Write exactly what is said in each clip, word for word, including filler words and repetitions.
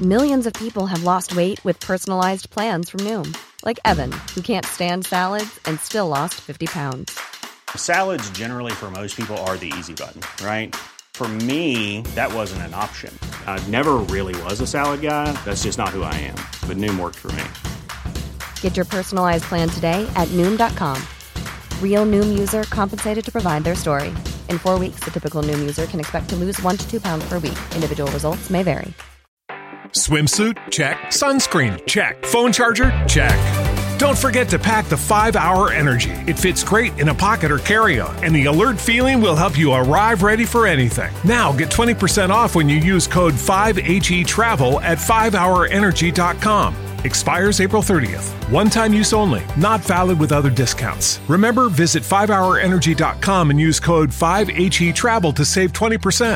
Millions of people have lost weight with personalized plans from Noom. Like Evan, who can't stand salads and still lost fifty pounds. Salads generally for most people are the easy button, right? For me, that wasn't an option. I never really was a salad guy. That's just not who I am. But Noom worked for me. Get your personalized plan today at Noom dot com. Real Noom user compensated to provide their story. In four weeks, the typical Noom user can expect to lose one to two pounds per week. Individual results may vary. Swimsuit? Check. Sunscreen? Check. Phone charger? Check. Don't forget to pack the five hour Energy. It fits great in a pocket or carry-on, and the alert feeling will help you arrive ready for anything. Now get twenty percent off when you use code five H E travel at five hour energy dot com. Expires April thirtieth. One-time use only. Not valid with other discounts. Remember, visit five hour energy dot com and use code five H E travel to save twenty percent.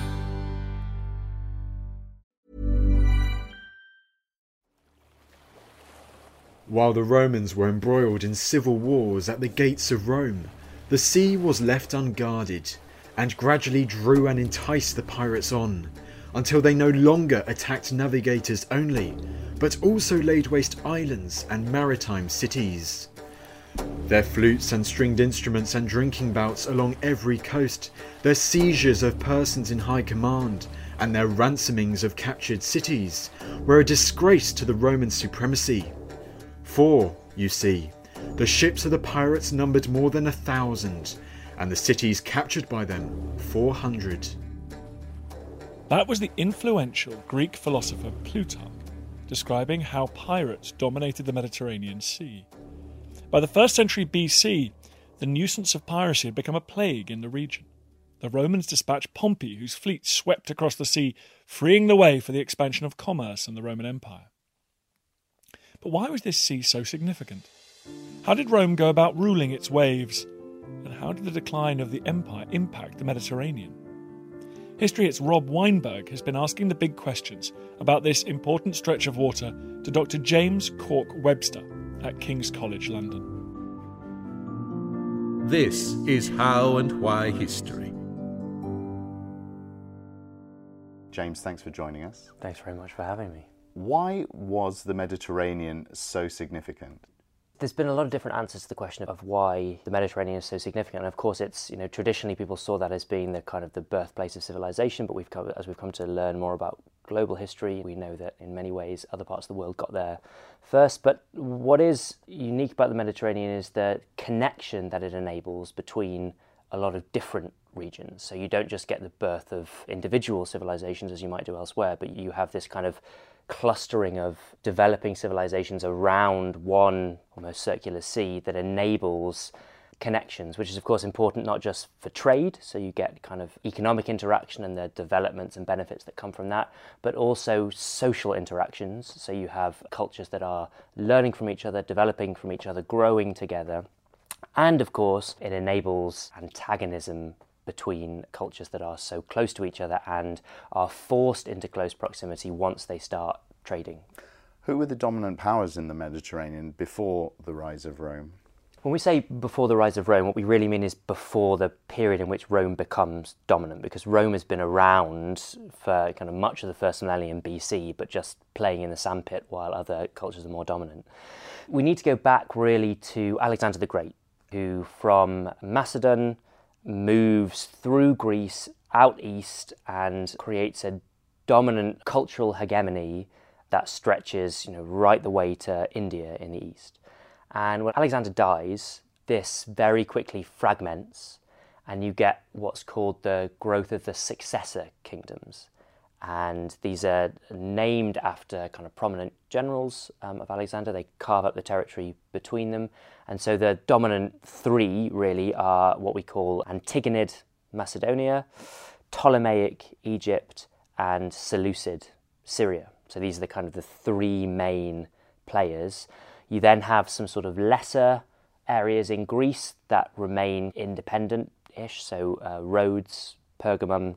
While the Romans were embroiled in civil wars at the gates of Rome, the sea was left unguarded and gradually drew and enticed the pirates on, until they no longer attacked navigators only, but also laid waste islands and maritime cities. Their flutes and stringed instruments and drinking bouts along every coast, their seizures of persons in high command, and their ransomings of captured cities were a disgrace to the Roman supremacy. For, you see, the ships of the pirates numbered more than a thousand, and the cities captured by them four hundred. That was the influential Greek philosopher Plutarch, describing how pirates dominated the Mediterranean Sea. By the first century B C, the nuisance of piracy had become a plague in the region. The Romans dispatched Pompey, whose fleet swept across the sea, freeing the way for the expansion of commerce in the Roman Empire. But why was this sea so significant? How did Rome go about ruling its waves? And how did the decline of the empire impact the Mediterranean? History Hit's Rob Weinberg has been asking the big questions about this important stretch of water to Doctor James Cork Webster at King's College London. This is How and Why History. James, thanks for joining us. Thanks very much for having me. Why was the Mediterranean so significant? There's been a lot of different answers to the question of why the Mediterranean is so significant. And of course, it's, you know, traditionally people saw that as being the kind of the birthplace of civilization, but we've come, as we've come to learn more about global history, we know that in many ways other parts of the world got there first. But what is unique about the Mediterranean is the connection that it enables between a lot of different regions. So you don't just get the birth of individual civilizations as you might do elsewhere, but you have this kind of clustering of developing civilizations around one almost circular sea that enables connections, which is of course important not just for trade, so you get kind of economic interaction and the developments and benefits that come from that, but also social interactions, so you have cultures that are learning from each other, developing from each other, growing together, and of course it enables antagonism between cultures that are so close to each other and are forced into close proximity once they start trading. Who were the dominant powers in the Mediterranean before the rise of Rome? When we say before the rise of Rome, what we really mean is before the period in which Rome becomes dominant, because Rome has been around for kind of much of the first millennium B C, but just playing in the sandpit while other cultures are more dominant. We need to go back really to Alexander the Great, who from Macedon moves through Greece out east and creates a dominant cultural hegemony that stretches, you know, right the way to India in the east. And when Alexander dies, this very quickly fragments and you get what's called the growth of the successor kingdoms. And these are named after kind of prominent generals um, of Alexander. They carve up the territory between them. And so the dominant three really are what we call Antigonid Macedonia, Ptolemaic Egypt, and Seleucid Syria. So these are the kind of the three main players. You then have some sort of lesser areas in Greece that remain independent-ish, so uh, Rhodes, Pergamum,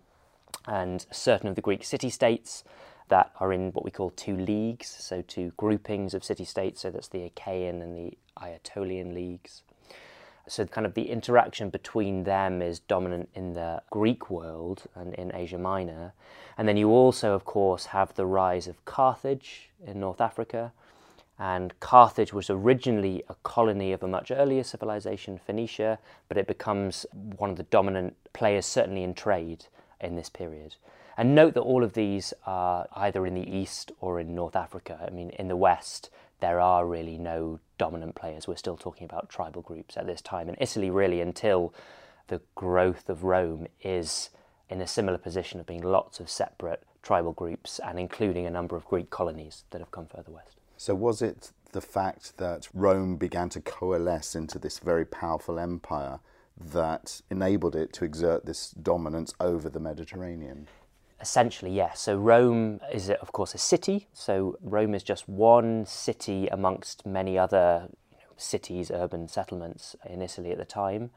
and certain of the Greek city-states that are in what we call two leagues, so two groupings of city-states, so that's the Achaean and the Aetolian leagues. So kind of the interaction between them is dominant in the Greek world and in Asia Minor. And then you also, of course, have the rise of Carthage in North Africa. And Carthage was originally a colony of a much earlier civilization, Phoenicia, but it becomes one of the dominant players, certainly in trade, in this period. And note that all of these are either in the east or in North Africa. I mean, in the west, there are really no dominant players. We're still talking about tribal groups at this time. In Italy, really, until the growth of Rome, is in a similar position of being lots of separate tribal groups and including a number of Greek colonies that have come further west. So was it the fact that Rome began to coalesce into this very powerful empire that enabled it to exert this dominance over the Mediterranean? Essentially, yes. So Rome is, of course, a city. So Rome is just one city amongst many other you know, cities, urban settlements in Italy at the time.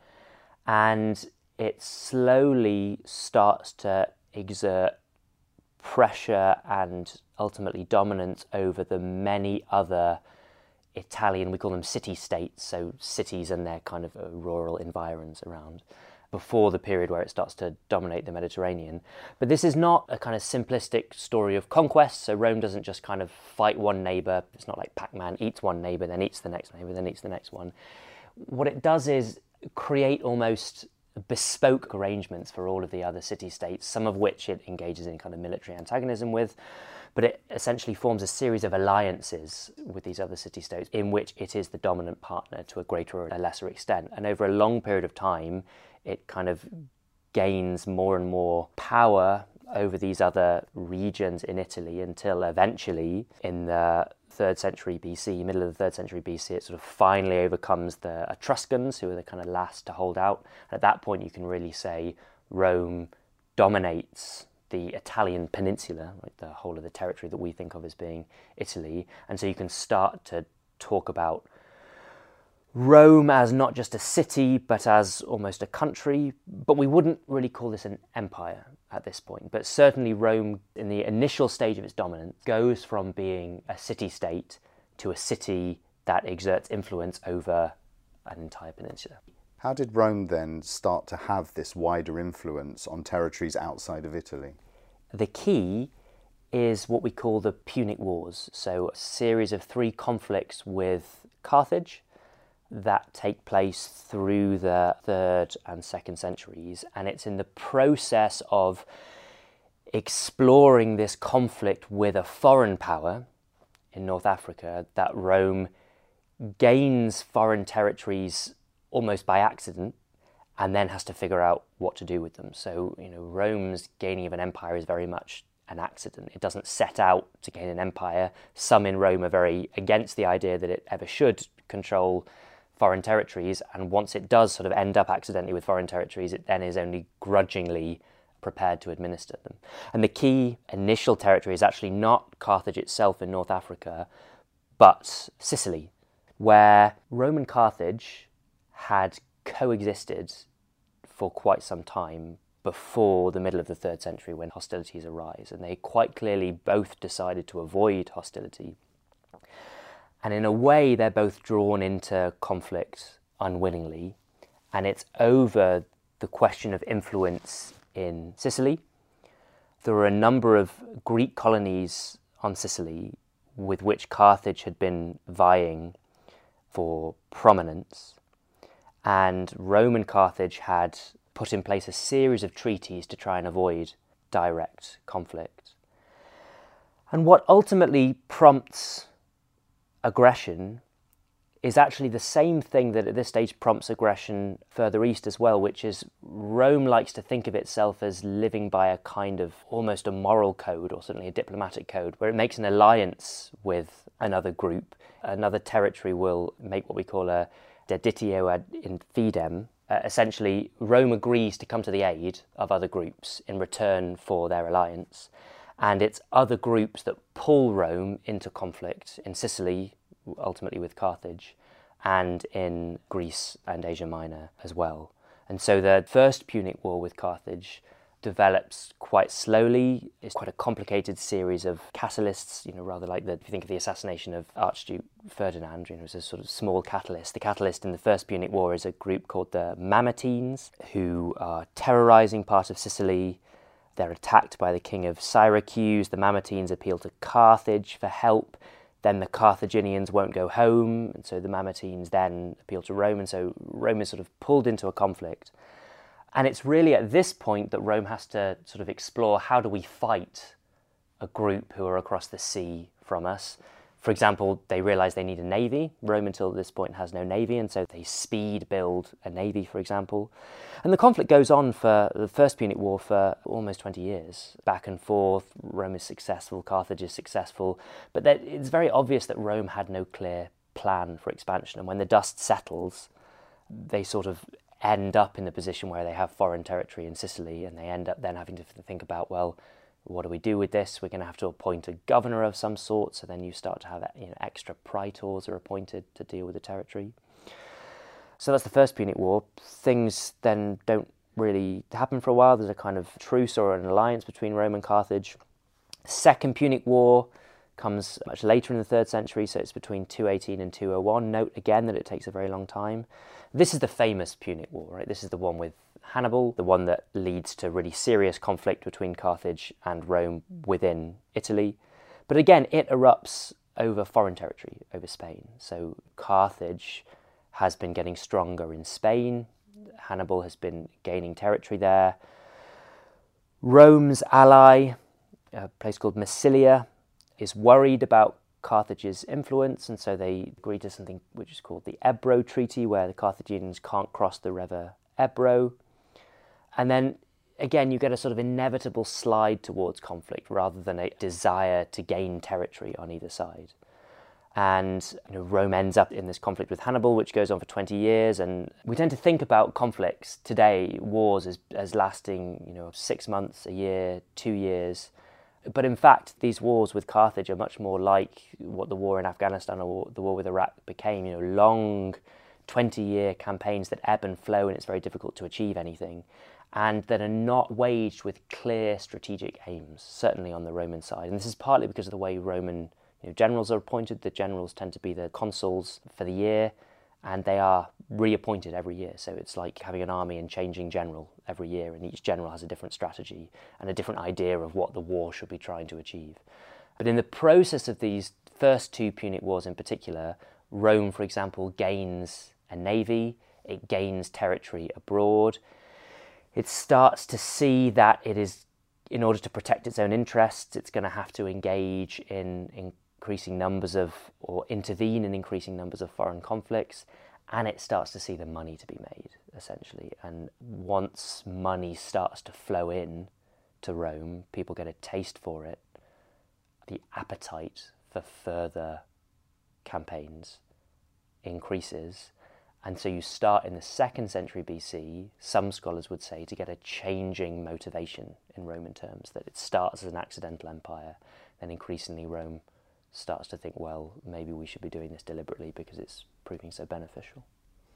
And it slowly starts to exert pressure and ultimately dominance over the many other Italian, we call them city-states, so cities and their kind of uh, rural environs around, before the period where it starts to dominate the Mediterranean. But this is not a kind of simplistic story of conquest, so Rome doesn't just kind of fight one neighbour. It's not like Pac-Man, eats one neighbour, then eats the next neighbour, then eats the next one. What it does is create almost bespoke arrangements for all of the other city-states, some of which it engages in kind of military antagonism with, but it essentially forms a series of alliances with these other city-states in which it is the dominant partner to a greater or a lesser extent. And over a long period of time, it kind of gains more and more power over these other regions in Italy until eventually, in the third century B C, middle of the third century B C, it sort of finally overcomes the Etruscans, who are the kind of last to hold out. And at that point, you can really say Rome dominates the Italian peninsula, like the whole of the territory that we think of as being Italy. And so you can start to talk about Rome as not just a city, but as almost a country. But we wouldn't really call this an empire at this point. But certainly Rome, in the initial stage of its dominance, goes from being a city-state to a city that exerts influence over an entire peninsula. How did Rome then start to have this wider influence on territories outside of Italy? The key is what we call the Punic Wars, so a series of three conflicts with Carthage that take place through the third and second centuries, and it's in the process of exploring this conflict with a foreign power in North Africa that Rome gains foreign territories almost by accident and then has to figure out what to do with them. So, you know, Rome's gaining of an empire is very much an accident. It doesn't set out to gain an empire. Some in Rome are very against the idea that it ever should control foreign territories, and once it does sort of end up accidentally with foreign territories, it then is only grudgingly prepared to administer them. And the key initial territory is actually not Carthage itself in North Africa, but Sicily, where Rome and Carthage had coexisted for quite some time before the middle of the third century, when hostilities arise, and they quite clearly both decided to avoid hostility. And in a way, they're both drawn into conflict unwillingly, and it's over the question of influence in Sicily. There were a number of Greek colonies on Sicily with which Carthage had been vying for prominence, and Rome and Carthage had put in place a series of treaties to try and avoid direct conflict. And what ultimately prompts aggression is actually the same thing that at this stage prompts aggression further east as well, which is Rome likes to think of itself as living by a kind of almost a moral code, or certainly a diplomatic code, where it makes an alliance with another group. Another territory will make what we call a deditio ad infidem. Uh, essentially, Rome agrees to come to the aid of other groups in return for their alliance. And it's other groups that pull Rome into conflict in Sicily, ultimately with Carthage, and in Greece and Asia Minor as well. And so the First Punic War with Carthage develops quite slowly. It's quite a complicated series of catalysts, you know, rather like the, if you think of the assassination of Archduke Ferdinand, you know, it was a sort of small catalyst. The catalyst in the First Punic War is a group called the Mamertines, who are terrorising part of Sicily. They're attacked by the king of Syracuse. The Mamertines appeal to Carthage for help. Then the Carthaginians won't go home, and so the Mamertines then appeal to Rome, and so Rome is sort of pulled into a conflict. And it's really at this point that Rome has to sort of explore, how do we fight a group who are across the sea from us? For example, they realise they need a navy. Rome until this point has no navy, and so they speed build a navy, for example. And the conflict goes on for the First Punic War for almost twenty years. Back and forth, Rome is successful, Carthage is successful. But it's very obvious that Rome had no clear plan for expansion. And when the dust settles, they sort of end up in the position where they have foreign territory in Sicily, and they end up then having to think about, well, what do we do with this? We're going to have to appoint a governor of some sort, so then you start to have, you know, extra praetors are appointed to deal with the territory. So that's the First Punic War. Things then don't really happen for a while. There's a kind of truce or an alliance between Rome and Carthage. Second Punic War comes much later in the third century, so it's between two eighteen and two oh one. Note again that it takes a very long time. This is the famous Punic War, right? This is the one with Hannibal, the one that leads to really serious conflict between Carthage and Rome within Italy. But again, it erupts over foreign territory, over Spain. So Carthage has been getting stronger in Spain. Hannibal has been gaining territory there. Rome's ally, a place called Massilia, is worried about Carthage's influence, and so they agree to something which is called the Ebro Treaty, where the Carthaginians can't cross the river Ebro. And then, again, you get a sort of inevitable slide towards conflict rather than a desire to gain territory on either side. And you know, Rome ends up in this conflict with Hannibal, which goes on for twenty years. And we tend to think about conflicts today, wars, as, as lasting, you know, six months, a year, two years. But in fact, these wars with Carthage are much more like what the war in Afghanistan or the war with Iraq became, you know, long twenty-year campaigns that ebb and flow, and it's very difficult to achieve anything, and that are not waged with clear strategic aims, certainly on the Roman side. And this is partly because of the way Roman you know, generals are appointed. The generals tend to be the consuls for the year, and they are reappointed every year. So it's like having an army and changing general every year, and each general has a different strategy and a different idea of what the war should be trying to achieve. But in the process of these first two Punic Wars in particular, Rome, for example, gains a navy, it gains territory abroad. It starts to see that it is, in order to protect its own interests, it's going to have to engage in increasing numbers of, or intervene in increasing numbers of foreign conflicts, and it starts to see the money to be made, essentially. And once money starts to flow in to Rome, people get a taste for it, the appetite for further campaigns increases. And so you start in the second century B C, some scholars would say, to get a changing motivation in Roman terms, that it starts as an accidental empire, then increasingly Rome starts to think, well, maybe we should be doing this deliberately because it's proving so beneficial.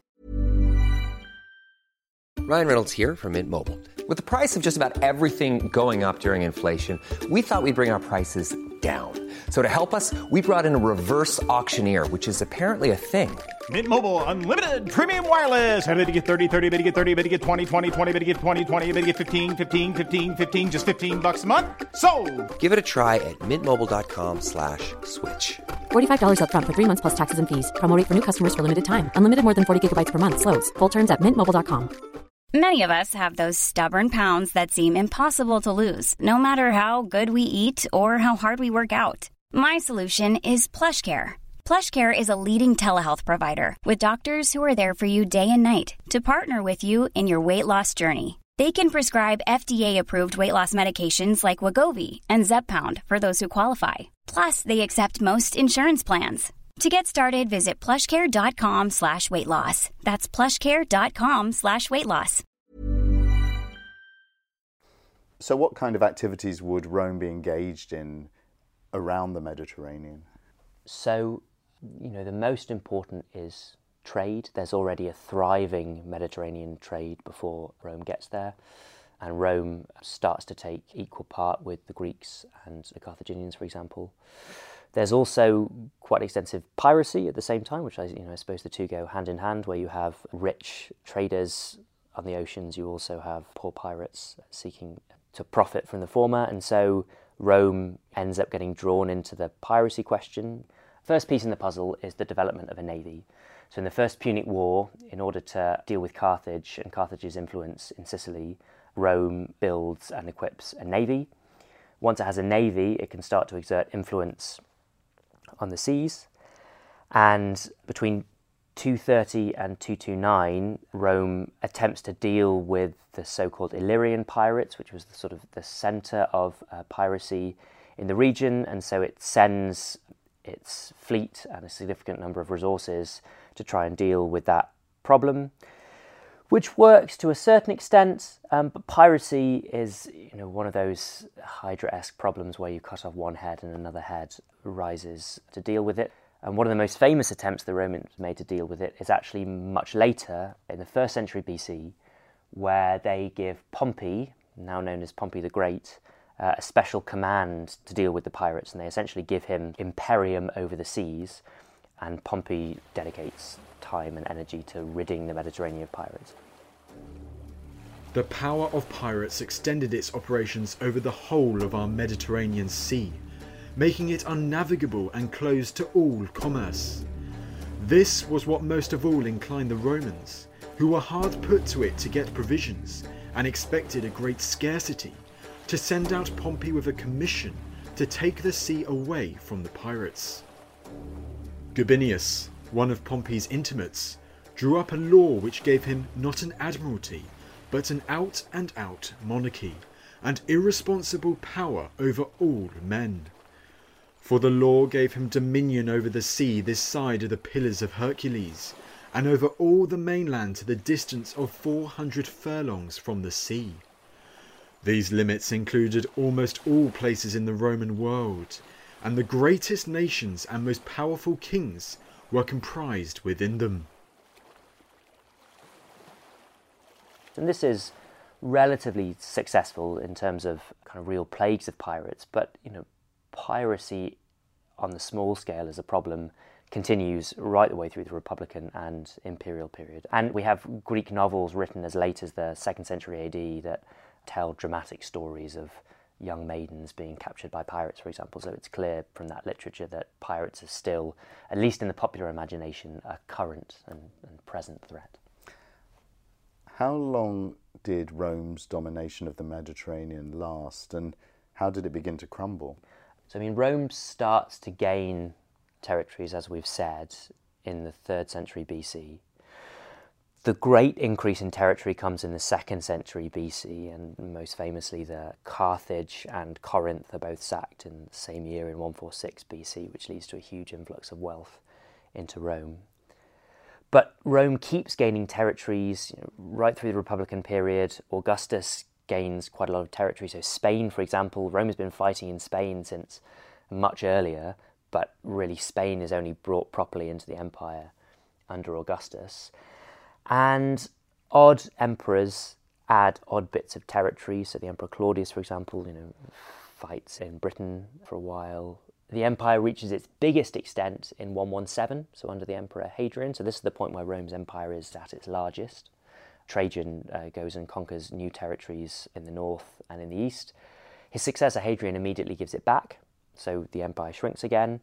Ryan Reynolds here from Mint Mobile. With the price of just about everything going up during inflation, we thought we'd bring our prices down. So to help us, we brought in a reverse auctioneer, which is apparently a thing. Mint Mobile Unlimited Premium Wireless. How to get thirty, thirty, how to get thirty, how to get twenty, twenty, twenty, how to get twenty, twenty, how to get fifteen, fifteen, fifteen, fifteen, just fifteen bucks a month? Sold! Give it a try at mintmobile.com slash switch. forty-five dollars up front for three months plus taxes and fees. Promo rate for new customers for limited time. Unlimited more than forty gigabytes per month. Slows full terms at mint mobile dot com. Many of us have those stubborn pounds that seem impossible to lose, no matter how good we eat or how hard we work out. My solution is PlushCare. PlushCare is a leading telehealth provider with doctors who are there for you day and night to partner with you in your weight loss journey. They can prescribe F D A-approved weight loss medications like Wegovy and Zepbound for those who qualify. Plus, they accept most insurance plans. To get started, visit plushcare.com slash weight loss. That's plushcare.com slash weight loss. So what kind of activities would Rome be engaged in around the Mediterranean? So, you know, the most important is trade. There's already a thriving Mediterranean trade before Rome gets there. and Rome starts to take equal part with the Greeks and the Carthaginians, for example. There's also quite extensive piracy at the same time, which I, you know, I suppose the two go hand in hand, where you have rich traders on the oceans, you also have poor pirates seeking to profit from the former, and so Rome ends up getting drawn into the piracy question. First piece in the puzzle is the development of a navy. So in the First Punic War, in order to deal with Carthage and Carthage's influence in Sicily, Rome builds and equips a navy. Once it has a navy, it can start to exert influence on the seas. And between two thirty and two twenty-nine, Rome attempts to deal with the so-called Illyrian pirates, which was the sort of the centre of uh, piracy in the region, and so it sends its fleet and a significant number of resources to try and deal with that problem, which works to a certain extent, um, but piracy is, you know, one of those Hydra-esque problems where you cut off one head and another head rises to deal with it. And one of the most famous attempts the Romans made to deal with it is actually much later, in the first century B C, where they give Pompey, now known as Pompey the Great, uh, a special command to deal with the pirates, and they essentially give him imperium over the seas, and Pompey dedicates time and energy to ridding the Mediterranean of pirates. The power of pirates extended its operations over the whole of our Mediterranean Sea, making it unnavigable and closed to all commerce. This was what most of all inclined the Romans, who were hard put to it to get provisions and expected a great scarcity, to send out Pompey with a commission to take the sea away from the pirates. Gabinius, one of Pompey's intimates, drew up a law which gave him not an admiralty, but an out-and-out monarchy, and irresponsible power over all men. For the law gave him dominion over the sea this side of the Pillars of Hercules, and over all the mainland to the distance of four hundred furlongs from the sea. These limits included almost all places in the Roman world, and the greatest nations and most powerful kings were comprised within them. And this is relatively successful in terms of kind of real plagues of pirates, but, you know, piracy on the small scale as a problem continues right the way through the Republican and Imperial period. And we have Greek novels written as late as the second century A D that tell dramatic stories of young maidens being captured by pirates, for example. So it's clear from that literature that pirates are still, at least in the popular imagination, a current and, and present threat. How long did Rome's domination of the Mediterranean last, and how did it begin to crumble? So, I mean, Rome starts to gain territories, as we've said, in the third century B C. The great increase in territory comes in the second century B C, and most famously the Carthage and Corinth are both sacked in the same year in one forty-six B C, which leads to a huge influx of wealth into Rome. But Rome keeps gaining territories, you know, right through the Republican period. Augustus gains quite a lot of territory. So Spain, for example, Rome has been fighting in Spain since much earlier, but really Spain is only brought properly into the empire under Augustus. And odd emperors add odd bits of territory. So the Emperor Claudius, for example, you know, fights in Britain for a while. The empire reaches its biggest extent in one seventeen, so under the Emperor Hadrian. So this is the point where Rome's empire is at its largest. Trajan uh, goes and conquers new territories in the north and in the east. His successor Hadrian immediately gives it back, so the empire shrinks again.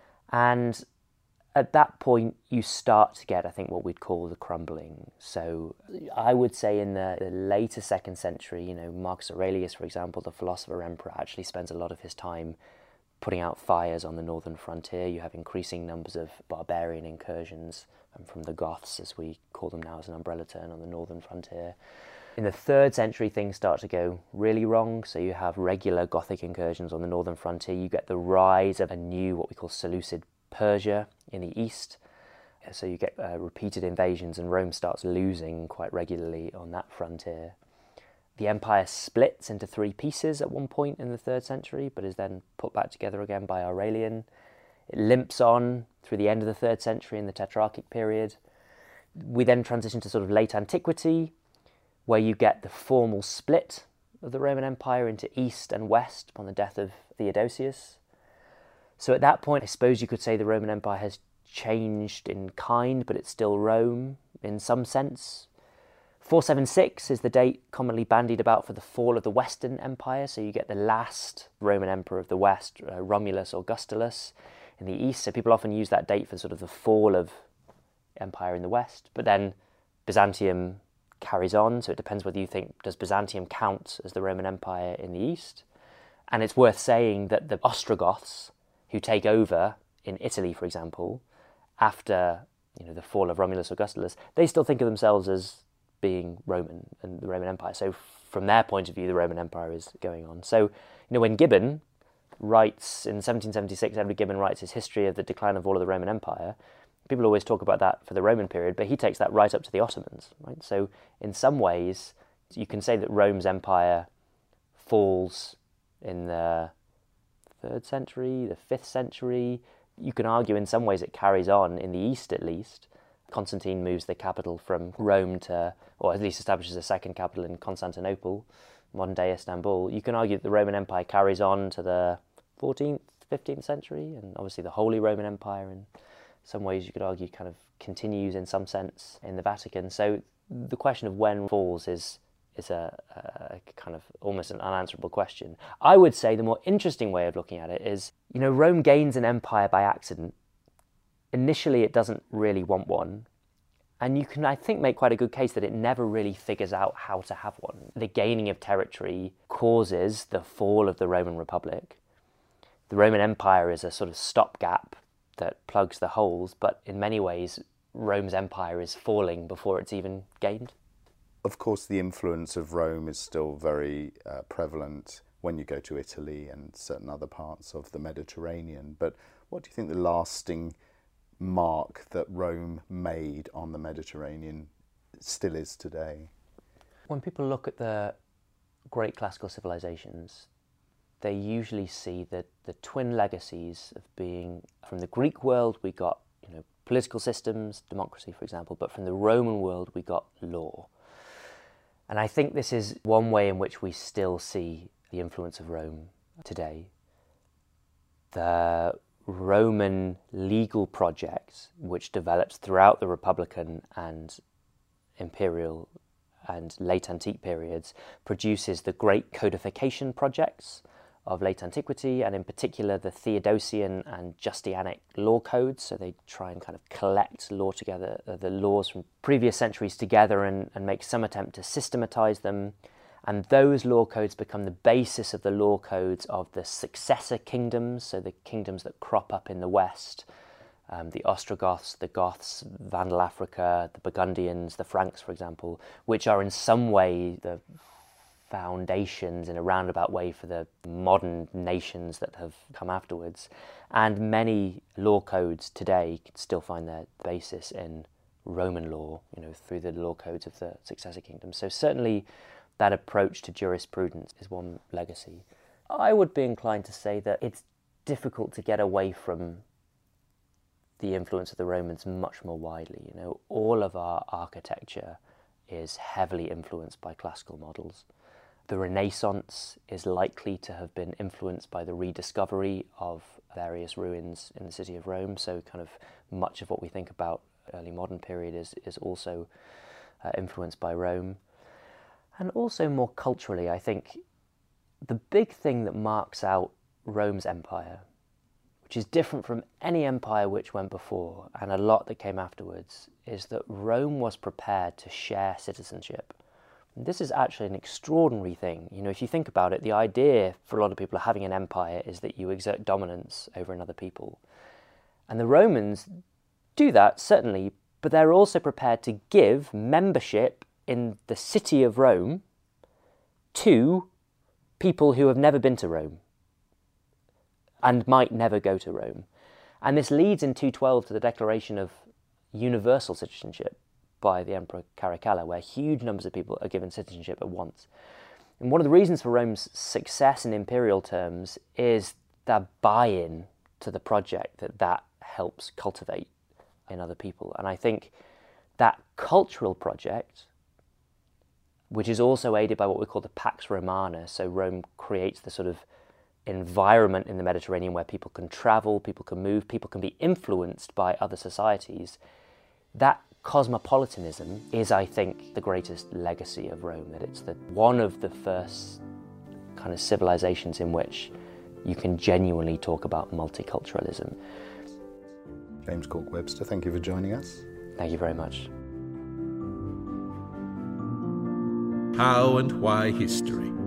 And at that point, you start to get, I think, what we'd call the crumbling. So I would say in the, the later second century, you know, Marcus Aurelius, for example, the philosopher emperor, actually spends a lot of his time putting out fires on the northern frontier. You have increasing numbers of barbarian incursions um, from the Goths, as we call them now as an umbrella term, on the northern frontier. In the third century, things start to go really wrong. So you have regular Gothic incursions on the northern frontier. You get the rise of a new, what we call Seleucid Persia in the east. So you get uh, repeated invasions, and Rome starts losing quite regularly on that frontier. The empire splits into three pieces at one point in the third century, but is then put back together again by Aurelian. It limps on through the end of the third century in the Tetrarchic period. We then transition to sort of late antiquity, where you get the formal split of the Roman Empire into East and West upon the death of Theodosius. So at that point, I suppose you could say the Roman Empire has changed in kind, but it's still Rome in some sense. four seventy-six is the date commonly bandied about for the fall of the Western Empire, so you get the last Roman emperor of the West, uh, Romulus Augustulus, in the East. So people often use that date for sort of the fall of empire in the West. But then Byzantium carries on, so it depends whether you think, does Byzantium count as the Roman Empire in the East? And it's worth saying that the Ostrogoths, who take over in Italy, for example, after you know the fall of Romulus Augustulus, they still think of themselves as being Roman and the Roman Empire. So from their point of view, the Roman Empire is going on. So, you know, when Gibbon writes, in seventeen seventy-six, Edward Gibbon writes his history of the decline of all of the Roman Empire, people always talk about that for the Roman period, but he takes that right up to the Ottomans, right? So in some ways, you can say that Rome's empire falls in the third century, the fifth century. You can argue in some ways it carries on in the East at least. Constantine moves the capital from Rome to, or at least establishes a second capital in Constantinople, modern-day Istanbul. You can argue that the Roman Empire carries on to the fourteenth, fifteenth century, and obviously the Holy Roman Empire in some ways you could argue kind of continues in some sense in the Vatican. So the question of when falls is is a, a kind of almost an unanswerable question. I would say the more interesting way of looking at it is, you know, Rome gains an empire by accident. Initially, it doesn't really want one. And you can, I think, make quite a good case that it never really figures out how to have one. The gaining of territory causes the fall of the Roman Republic. The Roman Empire is a sort of stopgap that plugs the holes, but in many ways, Rome's empire is falling before it's even gained. Of course, the influence of Rome is still very uh, prevalent when you go to Italy and certain other parts of the Mediterranean. But what do you think the lasting mark that Rome made on the Mediterranean still is today? When people look at the great classical civilizations, they usually see the, the twin legacies of being, from the Greek world we got, you know, political systems, democracy for example, but from the Roman world we got law. And I think this is one way in which we still see the influence of Rome today. The Roman legal project, which develops throughout the Republican and imperial and late antique periods, produces the great codification projects of late antiquity, and in particular the Theodosian and Justinianic law codes. So they try and kind of collect law together, uh, the laws from previous centuries together, and, and make some attempt to systematize them. And those law codes become the basis of the law codes of the successor kingdoms, so the kingdoms that crop up in the West, um, the Ostrogoths, the Goths, Vandal Africa, the Burgundians, the Franks, for example, which are in some way the foundations in a roundabout way for the modern nations that have come afterwards. And many law codes today can still find their basis in Roman law, you know, through the law codes of the successor kingdoms. So certainly that approach to jurisprudence is one legacy. I would be inclined to say that it's difficult to get away from the influence of the Romans much more widely. You know, all of our architecture is heavily influenced by classical models. The Renaissance is likely to have been influenced by the rediscovery of various ruins in the city of Rome, so kind of much of what we think about early modern period is, is also uh, influenced by Rome. And also more culturally, I think the big thing that marks out Rome's empire, which is different from any empire which went before and a lot that came afterwards, is that Rome was prepared to share citizenship. And this is actually an extraordinary thing. You know, if you think about it, the idea for a lot of people of having an empire is that you exert dominance over another people. And the Romans do that, certainly, but they're also prepared to give membership in the city of Rome to people who have never been to Rome and might never go to Rome. And this leads in two twelve to the declaration of universal citizenship by the Emperor Caracalla, where huge numbers of people are given citizenship at once. And one of the reasons for Rome's success in imperial terms is the buy-in to the project that that helps cultivate in other people. And I think that cultural project, which is also aided by what we call the Pax Romana. So Rome creates the sort of environment in the Mediterranean where people can travel, people can move, people can be influenced by other societies. That cosmopolitanism is, I think, the greatest legacy of Rome, that it's the one of the first kind of civilizations in which you can genuinely talk about multiculturalism. James Cork-Webster, thank you for joining us. Thank you very much. How and Why History.